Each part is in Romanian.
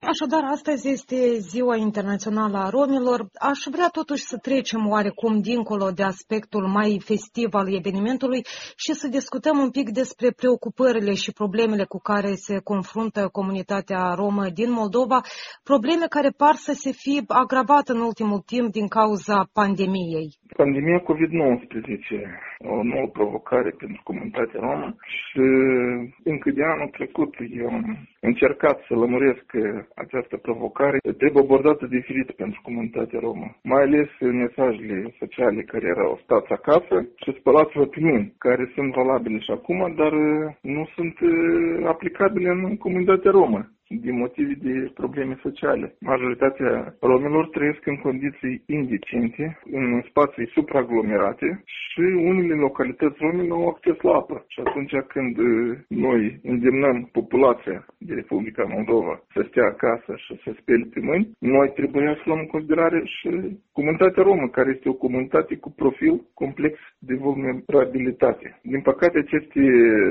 Așadar, astăzi este Ziua Internațională a Romilor. Aș vrea totuși să trecem oarecum dincolo de aspectul mai festiv al evenimentului și să discutăm un pic despre preocupările și problemele cu care se confruntă comunitatea romă din Moldova, probleme care par să se fi agravat în ultimul timp din cauza pandemiei. Pandemia COVID-19, o nouă provocare pentru comunitatea romă și încă de anul trecut eu am încercat să lămuresc că această provocare trebuie abordată diferit pentru comunitatea romă, mai ales mesajele sociale care erau stați acasă și spălați-vă pe mâini, care sunt valabile și acum, dar nu sunt aplicabile în comunitatea romă din motive de probleme sociale. Majoritatea romilor trăiesc în condiții indecente, în spații supraaglomerate și unele localități rome nu au acces la apă. Și atunci când noi îndemnăm populația de Republica Moldova să stea acasă și să spele pe mâini, noi trebuie să luăm în considerare și comunitatea romă, care este o comunitate cu profil complex de vulnerabilitate. Din păcate, aceste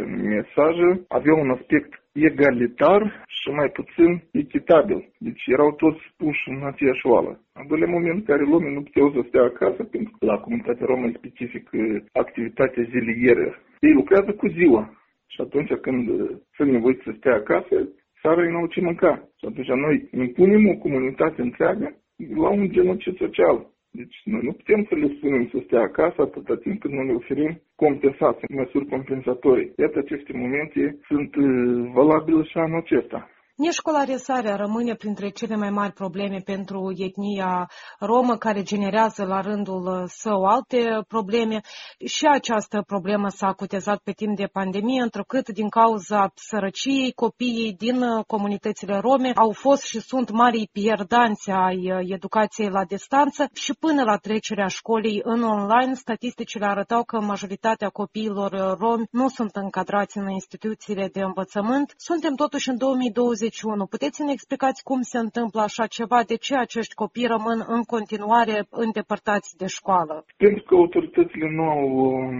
mesaje aveau un aspect egalitar și mai puțin echitabil. Deci erau toți puși în aceeași oală. În doilea moment în care lumea nu puteau să stea acasă, pentru că la comunitatea romă e specific activitatea zilieră. Ei lucrează cu ziua. Și atunci când sunt nevoiți să stea acasă, seara ei n-au ce mânca. Și atunci noi impunem o comunitate întreagă la un genocid social. Deci noi nu putem să le spunem să stea acasă atâta timp când nu le oferim compensații, măsuri compensatorii. Iată, aceste momente sunt valabile și anul acesta. Neșcolarizarea rămâne printre cele mai mari probleme pentru etnia romă, care generează la rândul său alte probleme. Și această problemă s-a acutizat pe timp de pandemie, întrucât din cauza sărăciei, copiii din comunitățile rome au fost și sunt mari pierdanți ai educației la distanță și până la trecerea școlii în online, statisticile arătau că majoritatea copiilor romi nu sunt încadrați în instituțiile de învățământ. Suntem totuși în 2020. Puteți să ne explicați cum se întâmplă așa ceva? De ce acești copii rămân în continuare îndepărtați de școală? Pentru că autoritățile nu au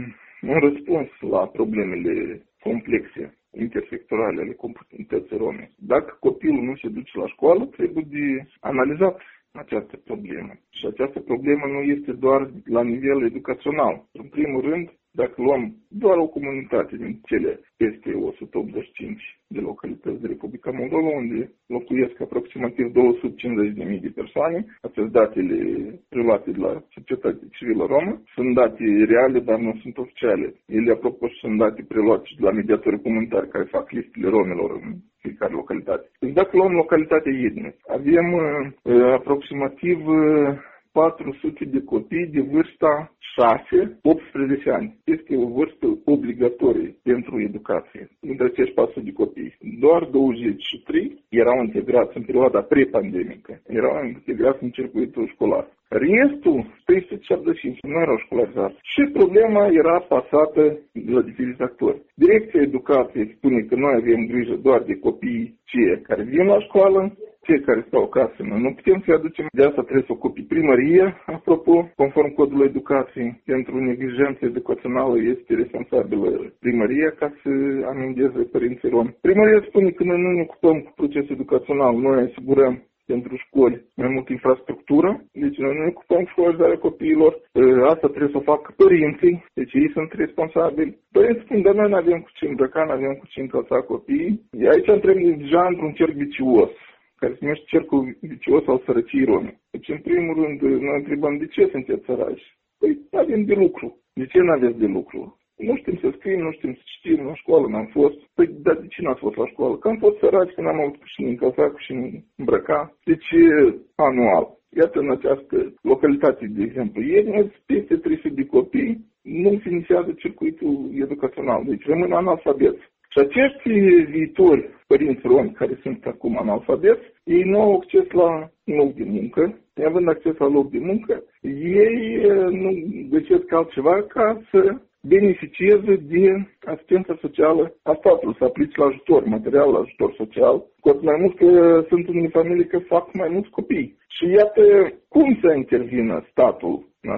un răspuns la problemele complexe, intersectorale ale comunității rome. Dacă copilul nu se duce la școală, trebuie de analizat această problemă. Și această problemă nu este doar la nivel educațional. În primul rând, dacă luăm doar o comunitate din cele peste 185 de localități de Republica Moldova, unde locuiesc aproximativ 250.000 de persoane, aceste datele preluate de la societatea civilă romă, sunt date reale, dar nu sunt oficiale. Ele, apropo, sunt date preluate de la mediatorii comunitari care fac listele romilor în fiecare localitate. Deci dacă luăm localitatea Iedne, avem aproximativ 400 de copii de vârsta 6-18 ani. Este o vârstă obligatorie pentru educație. Dintre acești 400 de copii, doar 23 erau integrați în perioada pre-pandemică. Erau integrați în circuitul școlar. Restul, 375, nu erau școlarizați. Și problema era pasată de la diferiți actori. Direcția Educației spune că noi avem grijă doar de copiii cei care vin la școală, cei care stau acasă, noi nu putem să-i aducem. De asta trebuie să ocupe primăria, apropo, conform codului educației. Pentru neglijență educațională este responsabilă primăria ca să amendeze părinții romi. Primăria spune că noi nu ne ocupăm cu procesul educațional, noi asigurăm pentru școli mai multă infrastructură, deci noi nu ne ocupăm cu școlarizarea copiilor. Asta trebuie să o facă părinții, deci ei sunt responsabili. Părinții spun, dar noi nu avem cu ce îmbrăca, nu avem cu ce încălța copiii. Aici intrăm deja într-un cerc vicios, care se numește cercul vicios al sărăciei rome. Deci, în primul rând, noi întrebăm de ce sunteți săraci. Păi, nu avem de lucru. De ce nu aveți de lucru? Nu știm să scriem, nu știm să citim, la școală n-am fost. Păi, dar de ce n-ați fost la școală? Că am fost săraci, că n-am avut cu cine încălța, cu cine îmbrăca. Deci, anual. Iată, în această localitate, de exemplu, ieri, peste 300 de copii nu finisează circuitul educațional. Deci, rămân analfabeți. Și acești viitori părinți romi care sunt acum analfabeți, ei nu au acces la loc de muncă. Având acces la loc de muncă, ei nu găsesc altceva ca să beneficieze de asistența socială a statului, să aplice la ajutor material, la ajutor social. Cu atât mai mult că sunt unele familii că fac mai mulți copii. Și iată cum să intervină statul în așa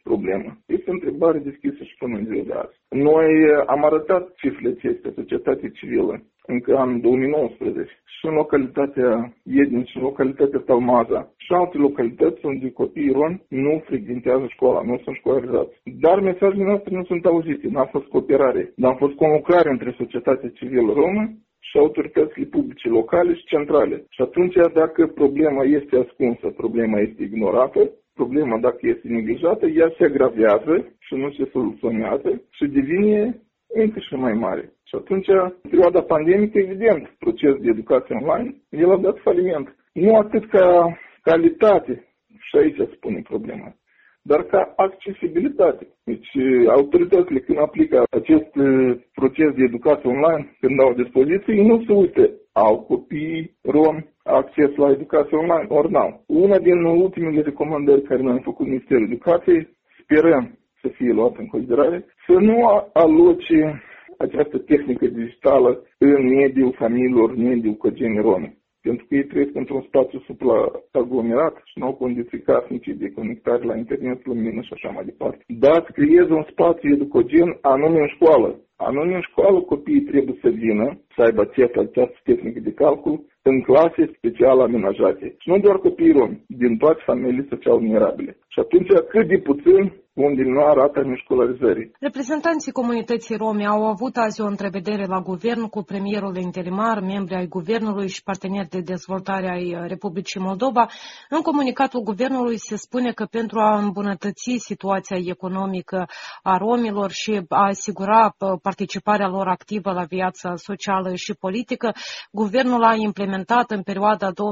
problemă. Este o întrebare deschisă și până în ziua de azi. Noi am arătat cifrele acestea societatea civilă încă în 2019 și în localitatea Iednici, în localitatea Talmaza și alte localități unde copiii romi nu frecventează școala, nu sunt școlarizați. Dar mesajele noastre nu sunt auzite, n-a fost cooperare, n-a fost conlucrare între societatea civilă romă și autoritățile publice locale și centrale. Și atunci, dacă problema este ascunsă, problema este ignorată, problema, dacă este neglijată, ea se agravează și nu se soluționează și devine încă și mai mare. Și atunci, în perioada pandemică, evident, procesul de educație online, el a dat faliment. Nu atât ca calitate, și aici se pune problema, dar ca accesibilitate. Deci, autoritățile, când aplică acest proces de educație online, când au dispoziție, ei nu se uită. Au copiii romi acces la educație online, ori n-au. Una din ultimele recomandări care noi am făcut Ministerul Educației, sperăm să fie luată în considerare, să nu aloce această tehnică digitală în mediul familiilor, în mediul cogenii romi. Pentru că ei trăiesc într-un spațiu supraaglomerat și nu au condiții casnice de conectare la internet, lumină și așa mai departe. Dar creezi un spațiu educogen anume în școală. Anume în școală copiii trebuie să vină, să aibă această tehnică de calcul în clase special amenajate. Și nu doar copiii romi, din toate familiile social vulnerabile. Și atunci cât de puțin unde nu arată în școlarizării. Reprezentanții comunității rome au avut azi o întrevedere la guvern cu premierul interimar, membri ai guvernului și parteneri de dezvoltare ai Republicii Moldova. În comunicatul guvernului se spune că pentru a îmbunătăți situația economică a romilor și a asigura participarea lor activă la viața socială și politică, guvernul a implementat în perioada 2016-2020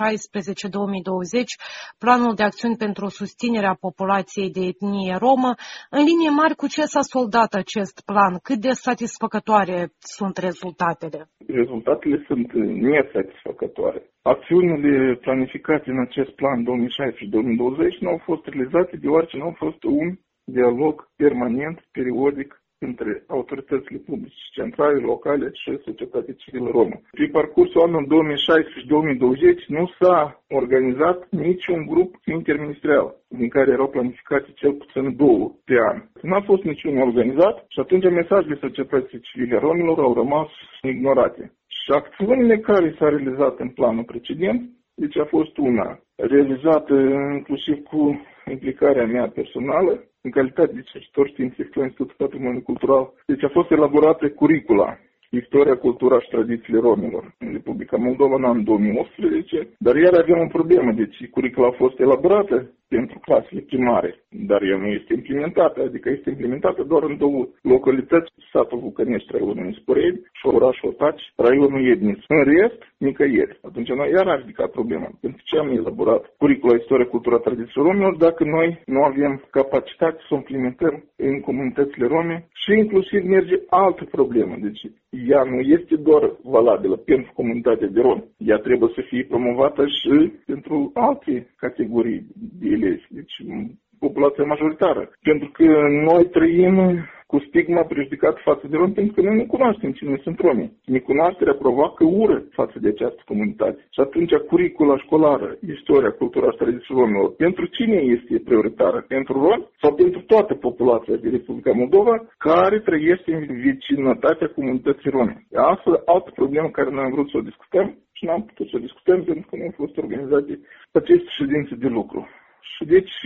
planul de acțiuni pentru susținerea populației de etnie romă. În linie mari, cu ce s-a soldat acest plan? Cât de satisfăcătoare sunt rezultatele? Rezultatele sunt nesatisfăcătoare. Acțiunile planificate în acest plan 2016-2020 nu au fost realizate deoarece nu a fost un dialog permanent, periodic, între autoritățile publice centrale, locale și societatea civilă romă. Pe parcursul anului 2016-2020 nu s-a organizat niciun grup interministerial, din care erau planificate cel puțin 2 pe an. Nu a fost niciun organizat și atunci mesajele societății civile romilor au rămas ignorate. Și acțiunile care s-au realizat în planul precedent, deci a fost una realizată inclusiv cu implicarea mea personală, în calitate de cercetător științific la Institutul Patrimoniului Cultural. Deci a fost elaborată curicula Istoria, cultura și tradițiile romilor în Republica Moldova în anul 2018, dar iar avem o problemă, deci curicula a fost elaborată pentru clasele primare, dar ea nu este implementată, adică este implementată doar în 2 localități, satul Vulcănești, raionul Nisporeni și orașul Otaci, raionul Iednici. În rest, nicăieri. Atunci noi iar am ridicat problema. Pentru ce am elaborat curicula Istoria, cultura, tradițiile romilor dacă noi nu avem capacitate să o implementăm în comunitățile rome și inclusiv merge altă problemă. Deci ea nu este doar valabilă pentru comunitatea de romi. Ea trebuie să fie promovată și pentru alte categorii de elevi, deci populația majoritară. Pentru că noi trăim cu stigma prejudicată față de romi, pentru că noi nu cunoaștem cine sunt romi. Necunoașterea provoacă ură față de această comunitate. Și atunci curicula școlară, istoria, cultura și tradițiile romilor, pentru cine este prioritară? Pentru romi sau pentru toată populația de Republica Moldova care trăiește în vecinătatea comunității rome? Asta altă problemă care noi am vrut să o discutăm și n-am putut să o discutăm pentru că nu au fost organizate aceste ședințe de lucru. Și deci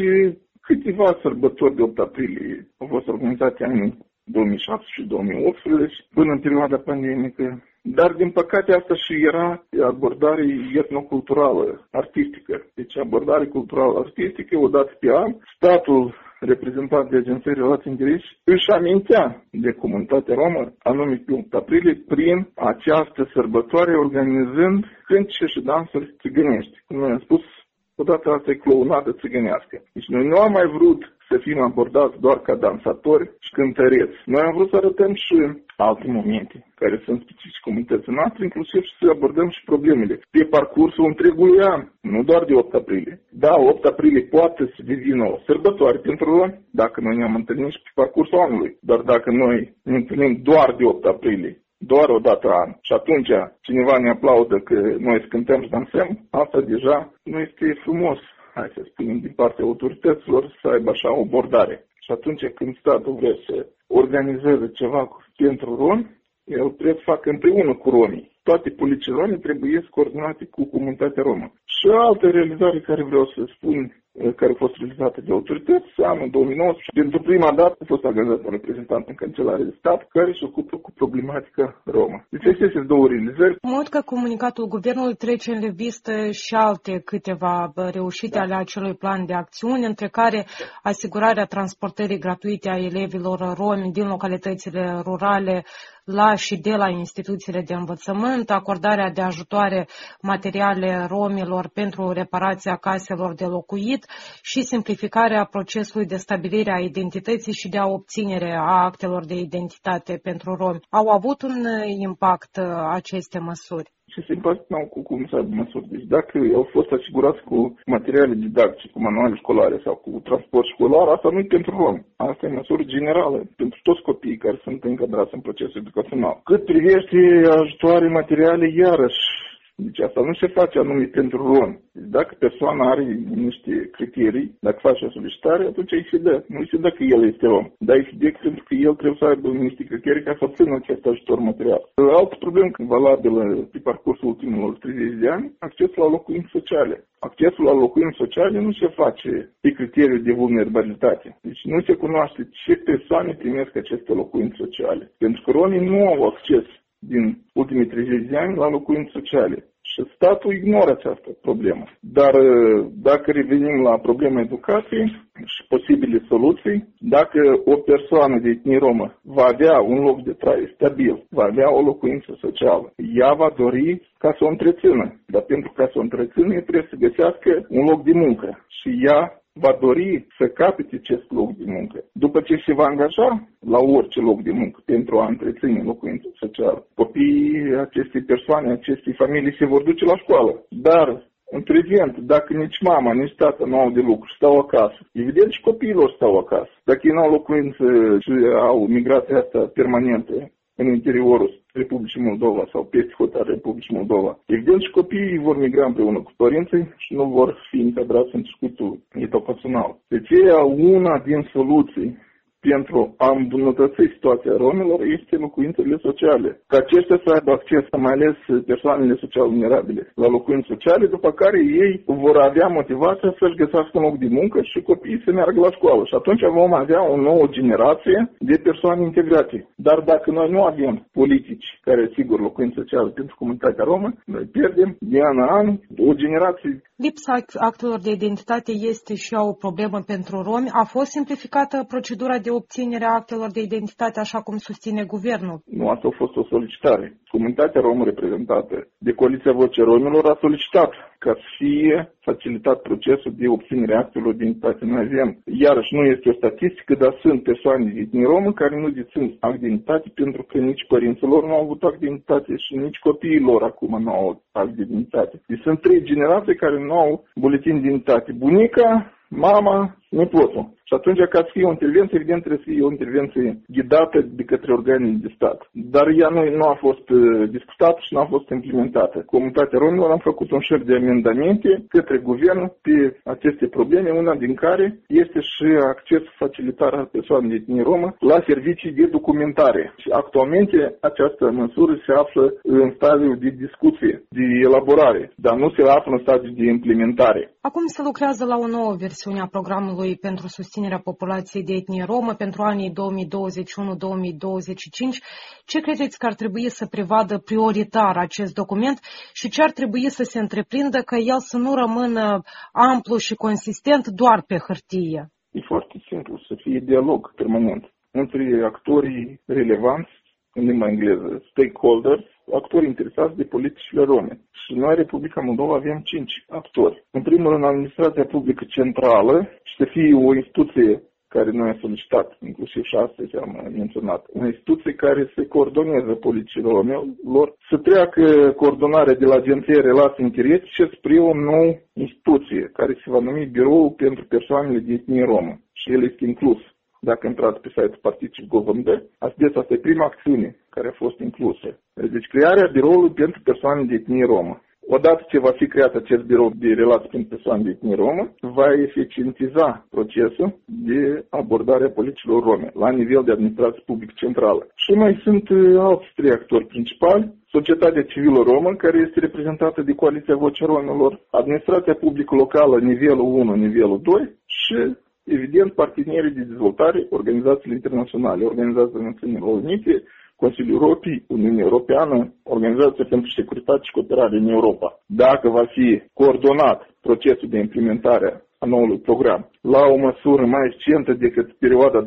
câteva sărbători de 8 aprilie au fost organizate anii 2007 și 2018 până în perioada pandemică, dar din păcate asta și era abordare etnoculturală, artistică. Deci abordare culturală artistică, o dată pe an, statul reprezentant de Agenția Relații Interese își amintea de comunitatea romă, anume pe 8 aprilie, prin această sărbătoare organizând cântece și dansuri țigănești. Cum noi am spus, odată asta e clounadă țigănească. Deci noi nu am mai vrut să fim abordați doar ca dansatori și cântăreți. Noi am vrut să arătăm și alte momente care sunt specifice comunității noastre, inclusiv și să abordăm și problemele pe parcursul întregului an, nu doar de 8 aprilie. Da, 8 aprilie poate să devină o sărbătoare pentru romi dacă noi ne-am întâlnit și pe parcursul anului. Dar dacă noi ne întâlnim doar de 8 aprilie, doar o dată an, și atunci cineva ne aplaudă că noi cântăm și dansăm, asta deja nu este frumos. hai să spunem, din partea autorităților să aibă așa o abordare. Și atunci când statul vrea să organizeze ceva pentru romi, el trebuie să facă împreună cu romii. Toate politicile rome trebuie coordonate cu comunitatea romă. Și altă realizare care vreau să spun, care a fost realizată de autorități, anul 2019, pentru prima dată a fost angajat un reprezentant în Cancelarea de Stat care se ocupă cu problematica romă. Deci acestea sunt două realizări. Mă uit că comunicatul guvernului trece în revistă și alte câteva reușite ale acelui plan de acțiune, între care asigurarea transportării gratuite a elevilor romi din localitățile rurale la și de la instituțiile de învățământ, acordarea de ajutoare materiale romilor pentru reparația caselor de locuit și simplificarea procesului de stabilire a identității și de a obținere a actelor de identitate pentru romi. Au avut un impact aceste măsuri? Și se impactau cu cum să aibă măsuri. Deci dacă au fost asigurați cu materiale didactice, cu manuale școlare sau cu transport școlar, asta nu e pentru romi. Asta e măsură generală pentru toți copiii care sunt încadrați în procesul educațional. Cât privește ajutoare materiale, iarăși, deci asta nu se face anume pentru romi. Deci dacă persoana are niște criterii, dacă face solicitare, atunci îi se dă. Nu îi se dă că el este rom, dar îi se dă pentru că el trebuie să aibă niște criterii ca să obțină acest ajutor material. Altă problemă valabilă pe parcursul ultimilor 30 de ani, accesul la locuințe sociale. Accesul la locuințe sociale nu se face pe criteriul de vulnerabilitate. Deci nu se cunoaște ce persoane primesc aceste locuințe sociale. Pentru că romii nu au acces din ultimii 30 de ani la locuințe sociale. Și statul ignoră această problemă. Dar dacă revenim la problema educației și posibile soluții, dacă o persoană de etnie romă va avea un loc de trai stabil, va avea o locuință socială, ea va dori ca să o întrețină. Dar pentru ca să o întrețină, trebuie să găsească un loc de muncă. Și ea va dori să capete acest loc de muncă. După ce se va angaja la orice loc de muncă pentru a întreține locuința socială, copiii acestei persoane, acestei familii se vor duce la școală. Dar, în prezent, dacă nici mama, nici tata nu au de lucru, stau acasă, evident și copiilor stau acasă. Dacă ei nu au locuință și au migrația asta permanentă în interiorul Republicii Moldova sau peste hotarea Republicii Moldova, evident și copiii vor migra împreună cu părinții și nu vor fi încadrați în circuitul educațional. Deci una din soluții pentru a îmbunătăți situația romilor este locuințele sociale. Ca aceștia să aibă acces, mai ales persoanele social vulnerabile, la locuințe sociale, după care ei vor avea motivația să-și găsească un loc de muncă și copiii să meargă la școală. Și atunci vom avea o nouă generație de persoane integrate. Dar dacă noi nu avem politici care asigură locuințe sociale pentru comunitatea romă, noi pierdem de an în an o generație. Lipsa actelor de identitate este și o problemă pentru romi. A fost simplificată procedura de obținere a actelor de identitate, așa cum susține guvernul? Nu, asta a fost o solicitare. Comunitatea romă reprezentată de Coaliția Vocea Romilor a solicitat ca să fie facilitat procesul de obținere a actelor de identitate. Noi avem, iarăși nu este o statistică, dar sunt persoane de etnie romă care nu dețin act de identitate pentru că nici părinților nu au avut act de identitate și nici copiilor acum nu au act de identitate. Deci sunt 3 generații care nu au buletin de identitate. Bunica, mama, nepotul. Și atunci, ca să fie o intervenție, evident, trebuie să fie o intervenție ghidată de către organele de stat. Dar ea nu a fost discutată și nu a fost implementată. Comunitatea romilor am făcut un șir de amendamente către guvern pe aceste probleme, una din care este și acces facilitar al persoanei de etnie romă la servicii de documentare. Și actualmente această măsură se află în stadiul de discuție, de elaborare, dar nu se află în stadiul de implementare. Acum se lucrează la o nouă versiune a programului pentru susținerea populației de etnie romă pentru anii 2021-2025. Ce credeți că ar trebui să prevadă prioritar acest document și ce ar trebui să se întreprindă ca el să nu rămână amplu și consistent doar pe hârtie? E foarte simplu, să fie dialog permanent între actorii relevanți, în limba engleză, stakeholders, actori interesați de politicile rome. Și noi, Republica Moldova, avem 5 actori. În primul rând, administrația publică centrală și să fie o instituție care noi am solicitat, inclusiv și astăzi am menționat, o instituție care să coordoneze politicile romelor, să treacă coordonarea de la Agenția Relații Interetice spre o nouă instituție, care se va numi Biroul pentru persoanele de etnie romă. Și el este inclus. Dacă intrați pe site-ul Particip.gov.md, asta e prima acțiune care a fost inclusă. Deci crearea biroului pentru persoane de etnie romă. Odată ce va fi creat acest birou de relații pentru persoane de etnie romă, va eficientiza procesul de abordare a politicilor rome la nivel de administrație publică centrală. Și mai sunt alți trei actori principali: societatea civilă romă, care este reprezentată de Coaliția Vocea Romilor, administrația publică locală, nivelul 1, nivelul 2 și, evident, partenerii de dezvoltare, organizațiile internaționale, Organizația Națiunilor Unite, Consiliul Europei, Uniunea Europeană, Organizația pentru Securitate și Cooperare în Europa. Dacă va fi coordonat procesul de implementare a noului program la o măsură mai eficientă decât perioada 2016-2020,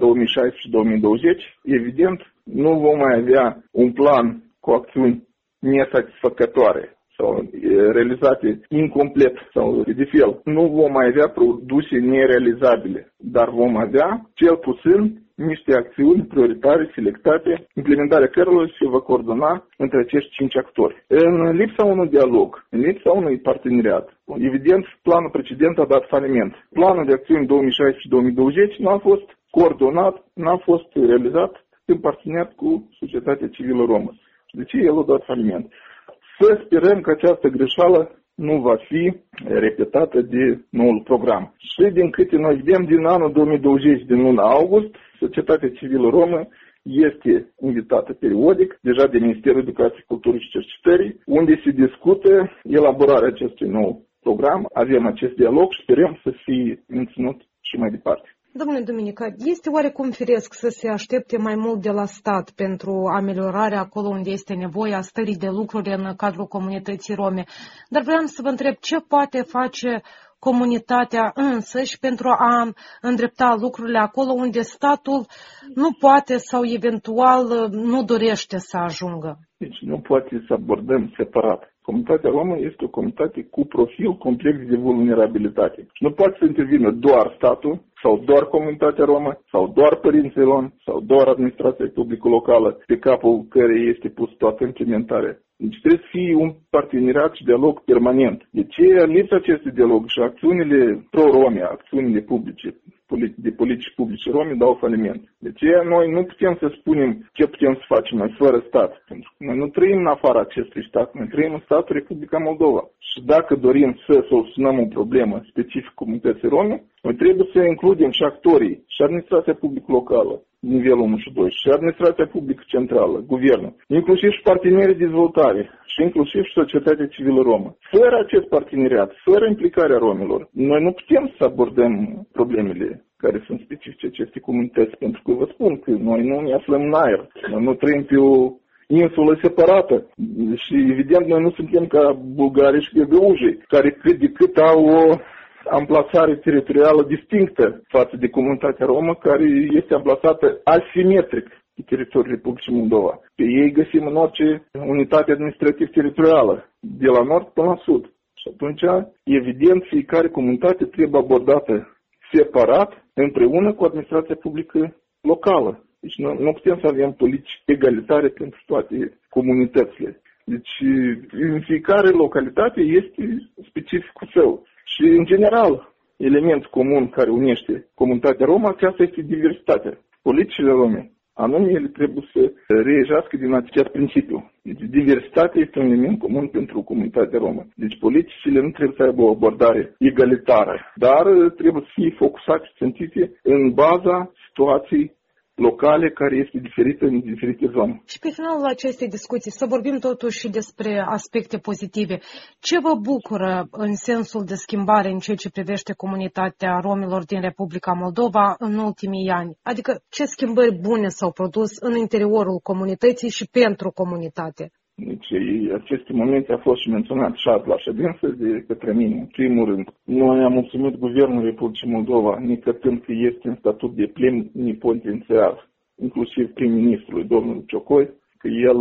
evident, nu vom mai avea un plan cu acțiuni nesatisfăcătoare sau realizate incomplet sau de fel. Nu vom mai avea produse nerealizabile, dar vom avea cel puțin niște acțiuni prioritare selectate, implementarea cărora se va coordona între acești 5 actori. În lipsa unui dialog, în lipsa unui parteneriat, evident, planul precedent a dat faliment. Planul de acțiuni 2016-2020 nu a fost coordonat, nu a fost realizat în parteneriat cu societatea civilă romă. De ce el a dat faliment? Să sperăm că această greșeală nu va fi repetată de noul program. Și din câte noi vedem, din anul 2020, din luna august, societatea civilă romă este invitată periodic, deja de Ministerul Educației, Culturii și Cercetării, unde se discută elaborarea acestui nou program. Avem acest dialog și sperăm să fie menținut și mai departe. Domnule Duminica, este oarecum firesc să se aștepte mai mult de la stat pentru ameliorarea acolo unde este nevoie a stării de lucruri în cadrul comunității rome. Dar vreau să vă întreb ce poate face comunitatea însăși pentru a îndrepta lucrurile acolo unde statul nu poate sau eventual nu dorește să ajungă. Deci nu poate să abordăm separat. Comunitatea romă este o comunitate cu profil complex de vulnerabilitate. Nu poate să intervină doar statul, sau doar comunitatea romă, sau doar părinții romi, sau doar administrația publică locală, pe capul care este pus toată implementarea. Deci trebuie să fie un parteneriat și dialog permanent. De ce lipsa acestui dialog și acțiunile pro-rome, acțiunile publice, de politici publice rome dau faliment. De ce noi nu putem să spunem ce putem să facem noi fără stat? Pentru că noi nu trăim în afara acestui stat, noi trăim în statul Republica Moldova. Și dacă dorim să soluționăm o problemă specifică comunității rome, noi trebuie să includem și actorii, și administrația publică locală, nivelul 1 și 2, și administrația publică centrală, guvernul, inclusiv și partenerii de dezvoltare, și inclusiv și societatea civilă romă. Fără acest parteneriat, fără implicarea romilor, noi nu putem să abordăm problemele care sunt specifice acestei comunități, pentru că vă spun că noi nu ne aflăm în aer, noi nu trăim pe o insulă separată și evident noi nu suntem ca bulgarii și găgăușii, care cât de cât au o amplasare teritorială distinctă față de comunitatea romă, care este amplasată asimetric pe teritoriul Republicii Moldova. Pe ei găsim în orice unitate administrativ-teritorială, de la nord până la sud. Și atunci, evident, fiecare comunitate trebuie abordată separat, împreună cu administrația publică locală. Deci nu putem să avem politici egalitare pentru toate comunitățile. Deci, în fiecare localitate este specificul său. Și, în general, element comun care unește comunitatea romă, aceasta este diversitatea. Politicile rome, anume, ele trebuie să reieșească din acest principiu. Deci, diversitatea este un element comun pentru comunitatea romă. Deci, politicile nu trebuie să aibă o abordare egalitară, dar trebuie să fie focusate, țintite în baza situației locale care este diferită în diferite zone. Și pe finalul acestei discuții să vorbim totuși și despre aspecte pozitive. Ce vă bucură în sensul de schimbare în ceea ce privește comunitatea romilor din Republica Moldova în ultimii ani? Adică ce schimbări bune s-au produs în interiorul comunității și pentru comunitate? Deci, aceste momente a fost și menționat și azi la ședință de către mine. În primul rând, noi am mulțumit Guvernul Republicii Moldova, necătând că este în statut de plenipotențiar, inclusiv prim-ministrului, domnul Ciocoi, că el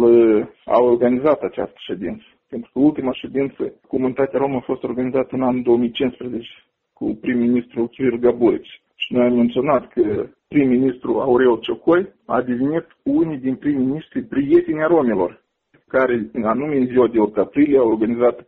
a organizat această ședință. Pentru că ultima ședință, comunitatea romă a fost organizată în anul 2015 cu prim-ministrul Chir Gaburici. Și noi am menționat că prim-ministrul Aurel Ciocoi a devenit unii din prim-ministrii prieteni a romilor, care, anume în ziua de 8 aprilie, au organizat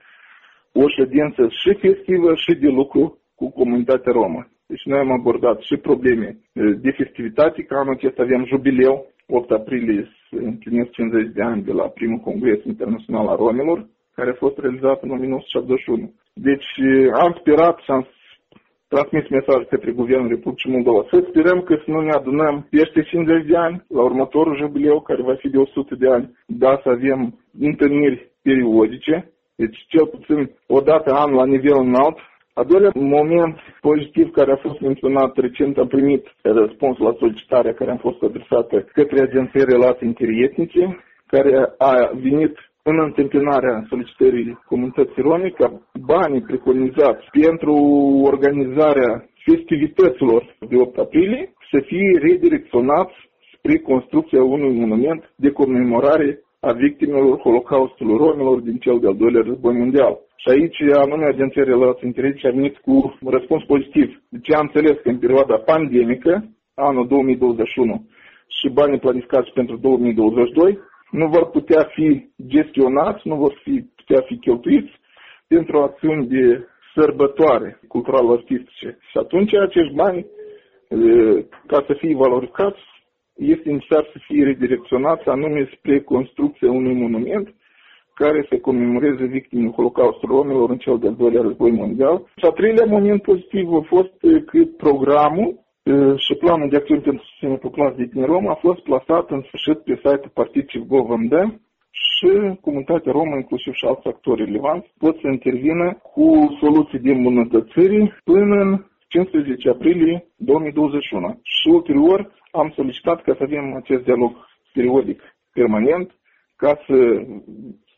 o ședință și festivă și de lucru cu comunitatea romă. Deci noi am abordat și probleme de festivitate, că anul acesta avem jubileu, 8 aprilie se împlinesc 50 de ani de la primul congres internațional a romilor, care a fost realizată în 1971. Deci am sperat și am transmis mesaj către Guvernul Republicii Moldova să sperăm că să nu ne adunăm peste 50 de ani, la următorul jubileu, care va fi de 100 de ani, da, să avem întâlniri periodice, deci cel puțin o dată an la nivel înalt. A doilea moment pozitiv care a fost menționat recent, am primit răspuns la solicitarea care a fost adresată către Agenția Relații Interetnice, care a venit în întâmpinarea solicitării comunității rome ca banii preconizați pentru organizarea festivităților de 8 aprilie să fie redirecționați spre construcția unui monument de comemorare a victimelor Holocaustului romilor din cel de-al doilea război mondial. Și aici, anume, Agenția Relații Interetnice a venit cu un răspuns pozitiv. Deci am înțeles că în perioada pandemică, anul 2021, și banii planificați pentru 2022, nu vor putea fi gestionați, nu vor putea fi cheltuiți pentru acțiuni de sărbătoare cultural-artistice. Și atunci acești bani, ca să fie valorificați, este necesar să fie redirecționați anume spre construcția unui monument care să comemoreze victimele Holocaustului romilor în cel de-al doilea război mondial. Și a treilea moment pozitiv a fost că programul și planul de acțiuni pentru susținerea populației de etnie romă a fost plasat în sfârșit pe site-ul Particip.gov.md și comunitatea romă, inclusiv și alți actori relevanți, pot să intervină cu soluții de îmbunătățiri până în 15 aprilie 2021. Și ulterior am solicitat ca să avem acest dialog periodic permanent, ca să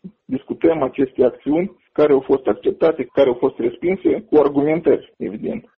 discutăm aceste acțiuni care au fost acceptate, care au fost respinse, cu argumentări, evident.